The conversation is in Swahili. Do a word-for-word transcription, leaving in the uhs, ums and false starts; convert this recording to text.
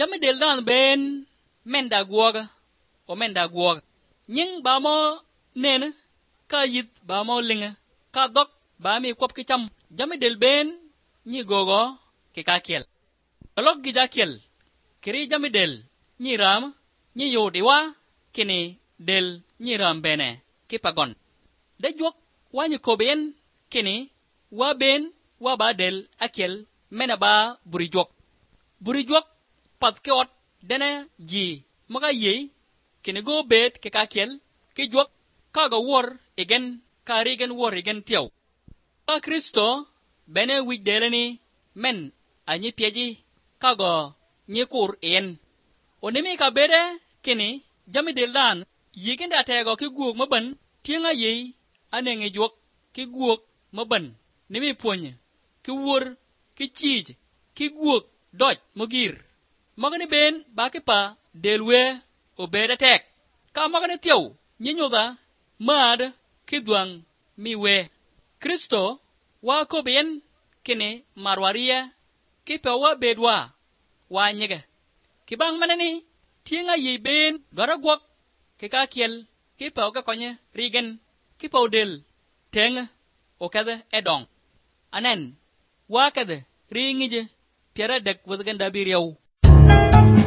jami del dan ben men da guoga o men da guoga nying ba mo nen ka yit ba mo linga ka dok ba mi kop ki cham jami del ben ni gogo ke ka kel alok gi ja kel kiri jami del ni ram ni yodiwa kini del ni ram bene ki pagon de jok wa ni ko ben kini wa ben wa ba del akel mena ba buri jok buri jok pat ke ot dene ji maga yi kini go bet ke ka kel ki jok ka ga wor igen ka rigen wor igen tiaw pa Kristo bene wi delani men anyi pieji ka go ni kur en onemi ka bere kini jami del dan yigin da tego ki guok maban tienga yi anenge jok ki guok maban nimi ponye ki wor ki chij ki guok doj mogir magani ben ba ki pa delwe obeda tek ka magani tiaw nyinyoda mad ki duang miwe Kristo wa ko ben kini marwaria ki pa wa bedwa wa nyege ki bang manani tienga yi ben dwara gwak ki ka kiel ki pa ka konye rigen ki pa del teng o kada edong anen wa kada ringije piara dek wudgan da biriyaw